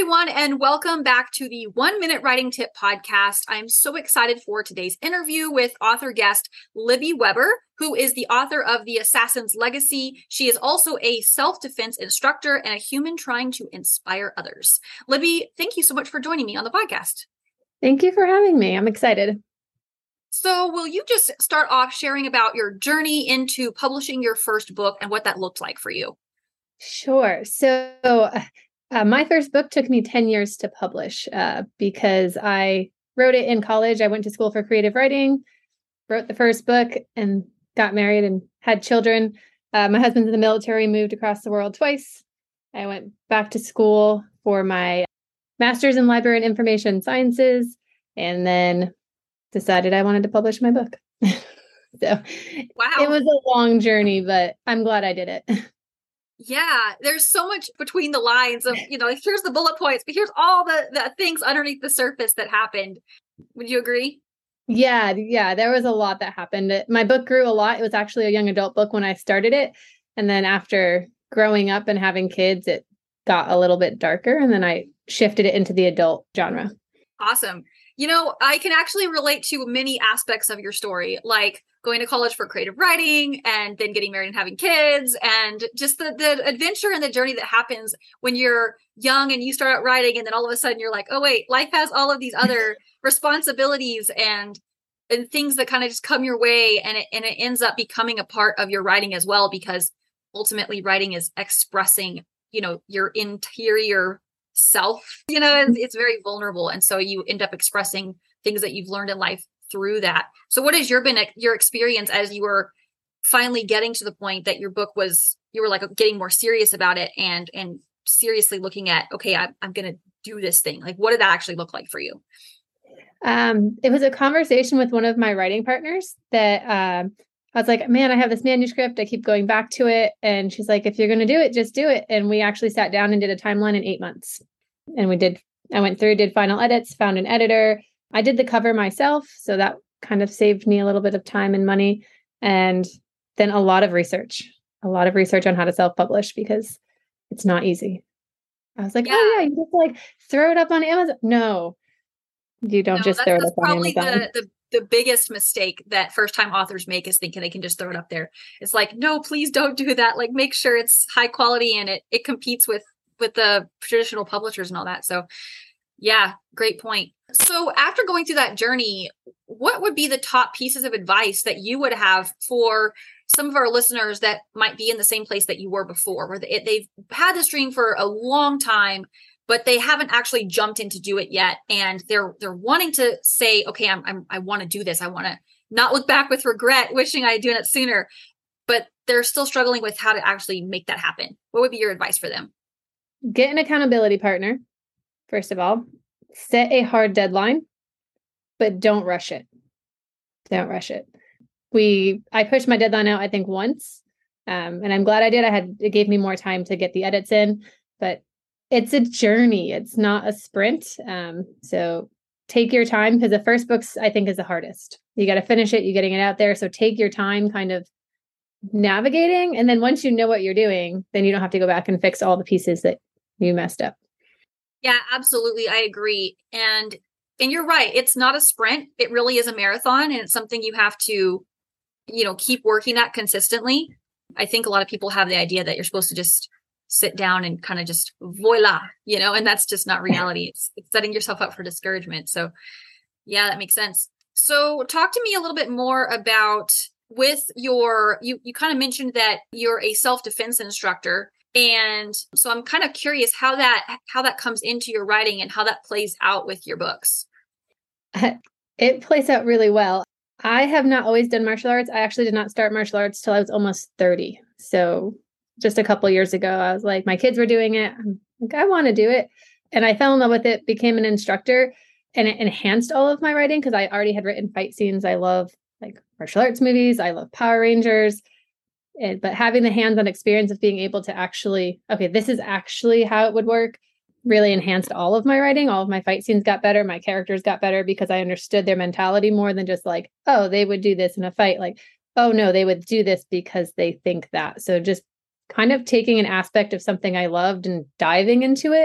everyone, and welcome back to the 1 Minute Writing Tip podcast. I'm so excited for today's interview with author guest Libby Weber, who is the author of The Assassin's Legacy. She is also a self-defense instructor and a human trying to inspire others. Libby, thank you so much for joining me on the podcast. Thank you for having me. I'm excited. So will you just start off sharing about your journey into publishing your first book and what that looked like for you? Sure. So my first book took me 10 years to publish because I wrote it in college. I went to school for creative writing, wrote the first book, and got married and had children. My husband's in the military, moved across the world twice. I went back to school for my master's in library and information sciences, and then decided I wanted to publish my book. So wow. It was a long journey, but I'm glad I did it. Yeah, there's so much between the lines of, like, here's the bullet points, but here's all the things underneath the surface that happened. Would you agree? Yeah, there was a lot that happened. My book grew a lot. It was actually a young adult book when I started it. And then after growing up and having kids, it got a little bit darker. And then I shifted it into the adult genre. Awesome. I can actually relate to many aspects of your story, like going to college for creative writing and then getting married and having kids, and just the adventure and the journey that happens when you're young and you start out writing. And then all of a sudden you're like, oh, wait, life has all of these other responsibilities and things that kind of just come your way. And it ends up becoming a part of your writing as well, because ultimately writing is expressing, your interior self. It's very vulnerable, and so you end up expressing things that you've learned in life through that. So what has your experience as you were finally getting to the point that your book you were like getting more serious about it and seriously looking at, okay, I'm going to do this thing. Like, what did that actually look like for you? It was a conversation with one of my writing partners that I was like, man, I have this manuscript. I keep going back to it. And she's like, if you're going to do it, just do it. And we actually sat down and did a timeline in 8 months. And I went through, did final edits, found an editor. I did the cover myself. So that kind of saved me a little bit of time and money. And then a lot of research on how to self-publish, because it's not easy. I was like, oh yeah, you just like throw it up on Amazon. No, you don't just throw it up on Amazon. Probably the biggest mistake that first time authors make is thinking they can just throw it up there. It's like, no, please don't do that. Like, make sure it's high quality and it competes with the traditional publishers and all that. So yeah, great point. So after going through that journey, what would be the top pieces of advice that you would have for some of our listeners that might be in the same place that you were before, where they've had this dream for a long time, but they haven't actually jumped in to do it yet, and they're wanting to say, okay, I want to do this. I want to not look back with regret, wishing I had done it sooner, but they're still struggling with how to actually make that happen. What would be your advice for them? Get an accountability partner. First of all, set a hard deadline, but don't rush it. Don't rush it. I pushed my deadline out, I think, once, and I'm glad I did. It gave me more time to get the edits in, but it's a journey. It's not a sprint. So take your time, because the first books, I think, is the hardest. You got to finish it. You're getting it out there. So take your time kind of navigating. And then once you know what you're doing, then you don't have to go back and fix all the pieces that you messed up. Yeah, absolutely. I agree. And you're right. It's not a sprint. It really is a marathon. And it's something you have to, keep working at consistently. I think a lot of people have the idea that you're supposed to just sit down and kind of just voila, and that's just not reality. It's setting yourself up for discouragement. So yeah, that makes sense. So talk to me a little bit more about with you kind of mentioned that you're a self-defense instructor. And so I'm kind of curious how that comes into your writing and how that plays out with your books. It plays out really well. I have not always done martial arts. I actually did not start martial arts till I was almost 30. So just a couple years ago, I was like, my kids were doing it. I'm like, I want to do it. And I fell in love with it, became an instructor, and it enhanced all of my writing because I already had written fight scenes. I love like martial arts movies. I love Power Rangers. But having the hands-on experience of being able to actually, okay, this is actually how it would work, really enhanced all of my writing. All of my fight scenes got better. My characters got better because I understood their mentality more than just like, oh, they would do this in a fight. Like, oh, no, they would do this because they think that. So just kind of taking an aspect of something I loved and diving into it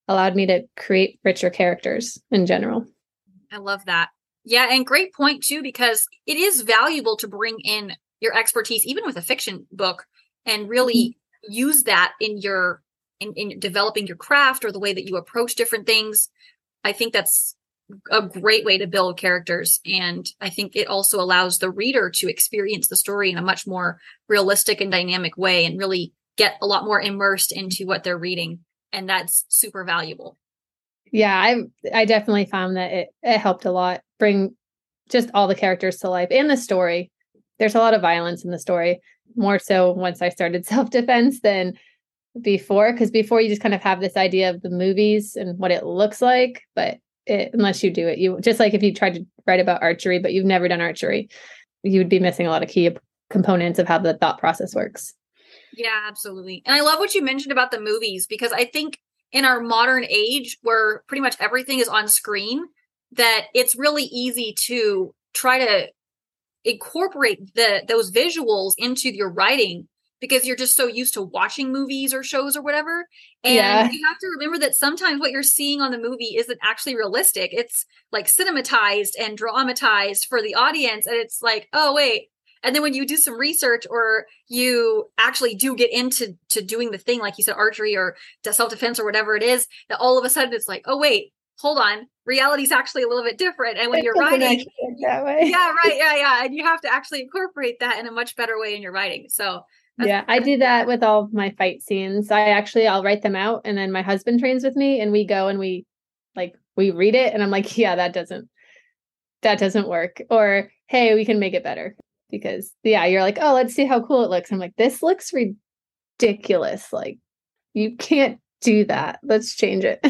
allowed me to create richer characters in general. I love that. Yeah, and great point too, because it is valuable to bring in your expertise, even with a fiction book, and really use that in your in developing your craft or the way that you approach different things. I think that's a great way to build characters. And I think it also allows the reader to experience the story in a much more realistic and dynamic way and really get a lot more immersed into what they're reading. And that's super valuable. Yeah, I definitely found that it helped a lot bring just all the characters to life and the story. There's a lot of violence in the story, more so once I started self-defense than before, because before you just kind of have this idea of the movies and what it looks like, but unless you do it, you just like if you tried to write about archery, but you've never done archery, you would be missing a lot of key components of how the thought process works. Yeah, absolutely. And I love what you mentioned about the movies, because I think in our modern age where pretty much everything is on screen, that it's really easy to try to incorporate those visuals into your writing because you're just so used to watching movies or shows or whatever. And you have to remember that sometimes what you're seeing on the movie isn't actually realistic. It's like cinematized and dramatized for the audience. And it's like, oh, wait. And then when you do some research or you actually do get into doing the thing, like you said, archery or self-defense or whatever it is, that all of a sudden it's like, oh, wait, hold on. Reality is actually a little bit different. And when you're writing that way. Yeah, right. Yeah. And you have to actually incorporate that in a much better way in your writing. So yeah, I do that with all my fight scenes. I'll write them out and then my husband trains with me and we go and we read it and I'm like, yeah, that doesn't work. Or, hey, we can make it better. Because you're like, oh, let's see how cool it looks. I'm like, this looks ridiculous. Like, you can't do that. Let's change it.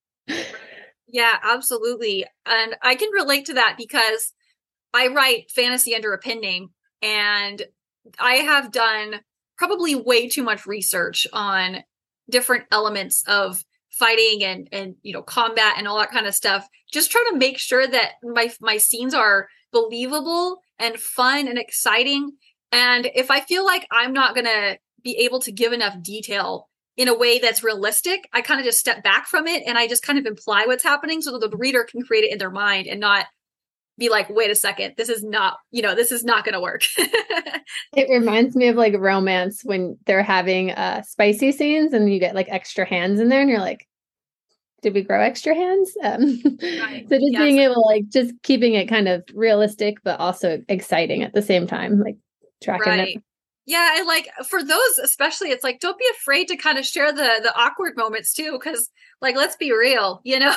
Yeah, absolutely. And I can relate to that because I write fantasy under a pen name and I have done probably way too much research on different elements of fighting and combat and all that kind of stuff. Just trying to make sure that my scenes are believable and fun and exciting. And if I feel like I'm not going to be able to give enough detail in a way that's realistic, I kind of just step back from it and I just kind of imply what's happening so that the reader can create it in their mind and not be like, wait a second, this is not going to work. It reminds me of like romance when they're having spicy scenes and you get like extra hands in there and you're like, did we grow extra hands? Right. So just being able to like just keeping it kind of realistic, but also exciting at the same time, like tracking it. Yeah. And like for those, especially, it's like, don't be afraid to kind of share the awkward moments too. Cause like, let's be real,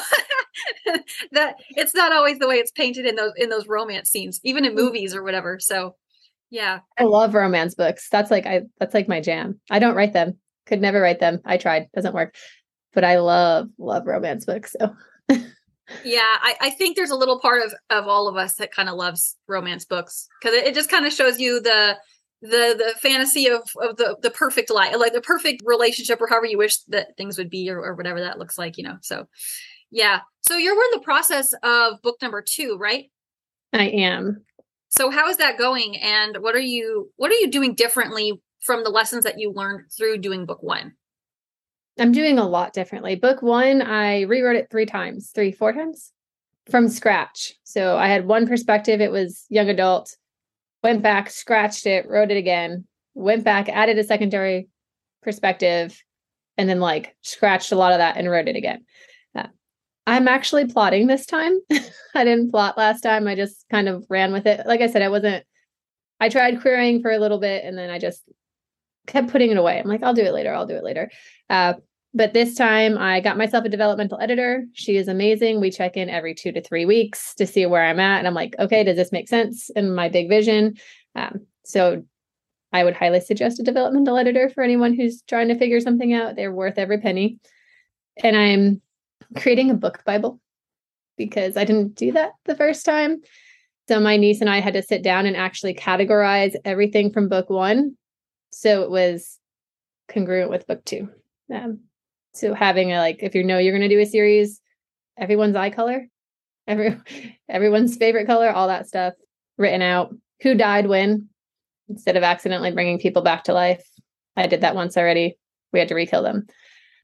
that it's not always the way it's painted in those romance scenes, even in movies or whatever. So yeah. I love romance books. That's like my jam. I don't write them. Could never write them. I tried, doesn't work. But I love romance books. So yeah, I think there's a little part of all of us that kind of loves romance books because it just kind of shows you the fantasy of the perfect life, like the perfect relationship or however you wish that things would be or whatever that looks like, So yeah. So we're in the process of book number 2, right? I am. So how is that going? And what are you doing differently from the lessons that you learned through doing book 1? I'm doing a lot differently. Book 1, I rewrote it 4 times from scratch. So I had one perspective. It was young adult, went back, scratched it, wrote it again, went back, added a secondary perspective, and then like scratched a lot of that and wrote it again. I'm actually plotting this time. I didn't plot last time. I just kind of ran with it. Like I said, I tried querying for a little bit and then I just kept putting it away. I'm like, I'll do it later. But this time I got myself a developmental editor. She is amazing. We check in every 2 to 3 weeks to see where I'm at. And I'm like, okay, does this make sense in my big vision? So I would highly suggest a developmental editor for anyone who's trying to figure something out. They're worth every penny. And I'm creating a book Bible because I didn't do that the first time. So my niece and I had to sit down and actually categorize everything from book 1. So it was congruent with book 2. So having if you're going to do a series, everyone's eye color, everyone's favorite color, all that stuff written out, who died when, instead of accidentally bringing people back to life. I did that once already. We had to re-kill them.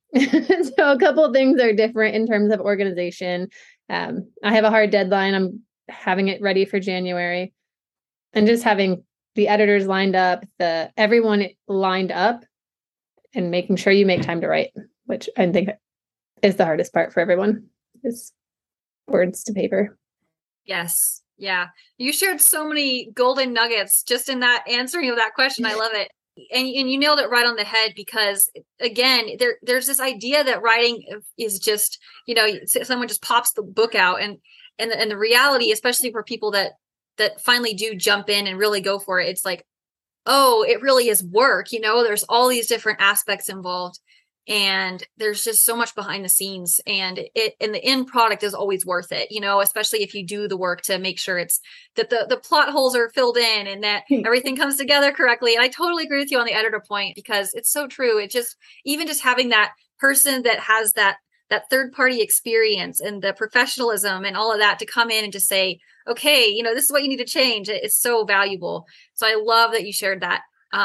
So a couple of things are different in terms of organization. I have a hard deadline. I'm having it ready for January, and just having the editors lined up, everyone lined up, and making sure you make time to write, which I think is the hardest part for everyone, is words to paper. Yes. Yeah. You shared so many golden nuggets just in that answering of that question. I love it. And you nailed it right on the head, because again, there's this idea that writing is just, someone just pops the book out, and the reality, especially for people that finally do jump in and really go for it, it's like, oh, it really is work. There's all these different aspects involved, and there's just so much behind the scenes, and the end product is always worth it, especially if you do the work to make sure it's that the plot holes are filled in and that everything comes together correctly. And I totally agree with you on the editor point, because it's so true. It just, even just having that person that has that third party experience and the professionalism and all of that to come in and just say, okay, this is what you need to change. It's so valuable. So I love that you shared that.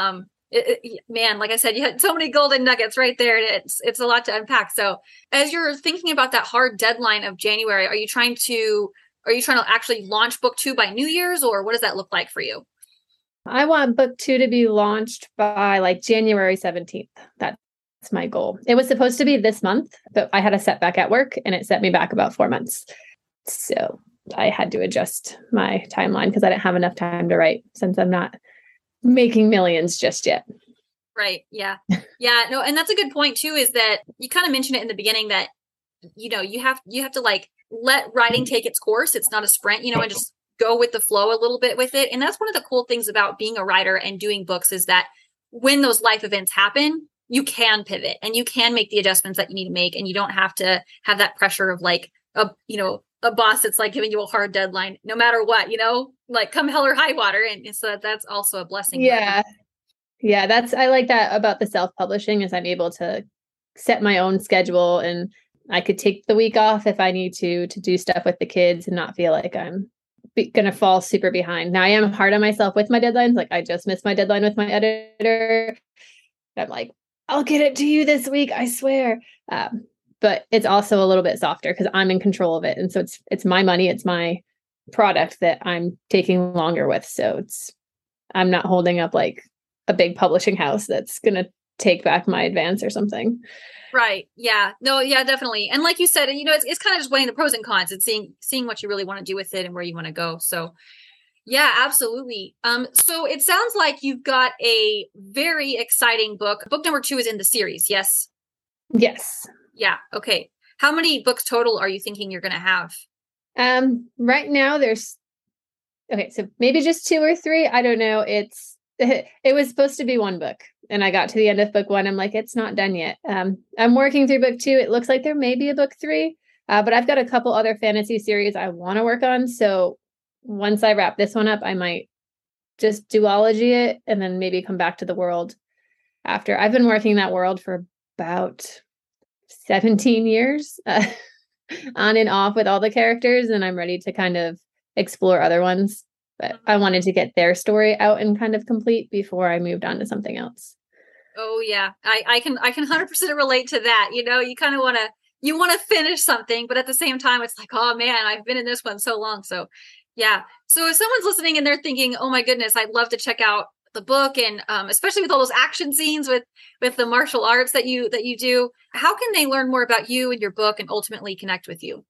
Man, like I said, you had so many golden nuggets right there. It's a lot to unpack. So as you're thinking about that hard deadline of January, are you trying to actually launch book 2 by New Year's, or what does that look like for you? I want book 2 to be launched by like January 17th. That's my goal. It was supposed to be this month, but I had a setback at work and it set me back about 4 months. So I had to adjust my timeline because I didn't have enough time to write, since I'm not making millions just yet. Right. Yeah. Yeah. No, and that's a good point too, is that you kind of mentioned it in the beginning that, you have to like let writing take its course. It's not a sprint, and just go with the flow a little bit with it. And that's one of the cool things about being a writer and doing books, is that when those life events happen, you can pivot and you can make the adjustments that you need to make. And you don't have to have that pressure of like, a boss that's like giving you a hard deadline, no matter what, like come hell or high water. And so that's also a blessing. Yeah. Yeah. I like that about the self-publishing, is I'm able to set my own schedule, and I could take the week off if I need to do stuff with the kids and not feel like I'm going to fall super behind. Now I am hard on myself with my deadlines. Like I just missed my deadline with my editor. I'm like, I'll get it to you this week, I swear. But it's also a little bit softer because I'm in control of it. And so it's my money, it's my product that I'm taking longer with. So I'm not holding up like a big publishing house that's going to take back my advance or something. Right. Yeah. No, yeah, definitely. And like you said, it's kind of just weighing the pros and cons and seeing what you really want to do with it and where you want to go. So yeah, absolutely. So it sounds like you've got a very exciting book. Book number 2 is in the series. Yes. Yes. Yeah. Okay. How many books total are you thinking you're going to have? Right now so maybe just 2 or 3. I don't know. It was supposed to be 1 book, and I got to the end of book 1. I'm like, it's not done yet. I'm working through book 2. It looks like there may be a book 3, but I've got a couple other fantasy series I want to work on. So once I wrap this one up, I might just duology it and then maybe come back to the world after. I've been working that world for about 17 years on and off with all the characters, and I'm ready to kind of explore other ones. But I wanted to get their story out and kind of complete before I moved on to something else. Oh yeah. I can 100% relate to that. You kind of want to finish something, but at the same time, it's like, oh man, I've been in this one so long. So yeah. So if someone's listening and they're thinking, oh my goodness, I'd love to check out the book, and especially with all those action scenes with the martial arts that you do, how can they learn more about you and your book and ultimately connect with you?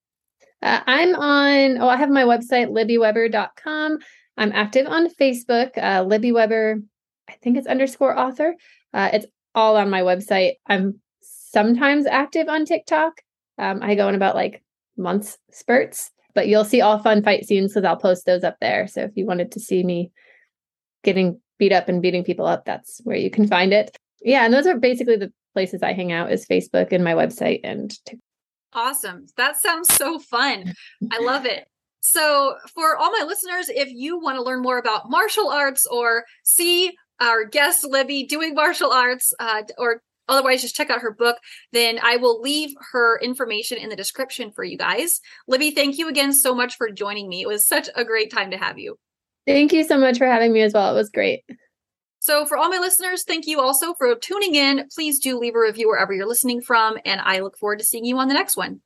I have my website, libbyweber.com. I'm active on Facebook, Libby Weber, I think it's _author. It's all on my website. I'm sometimes active on TikTok. I go in about like months spurts, but you'll see all fun fight scenes because I'll post those up there. So if you wanted to see me getting beat up and beating people up, that's where you can find it. Yeah, and those are basically the places I hang out, is Facebook and my website and TikTok. Awesome. That sounds so fun. I love it. So for all my listeners, if you want to learn more about martial arts or see our guest Libby doing martial arts, or otherwise just check out her book, then I will leave her information in the description for you guys. Libby, thank you again so much for joining me. It was such a great time to have you. Thank you so much for having me as well. It was great. So for all my listeners, thank you also for tuning in. Please do leave a review wherever you're listening from, and I look forward to seeing you on the next one.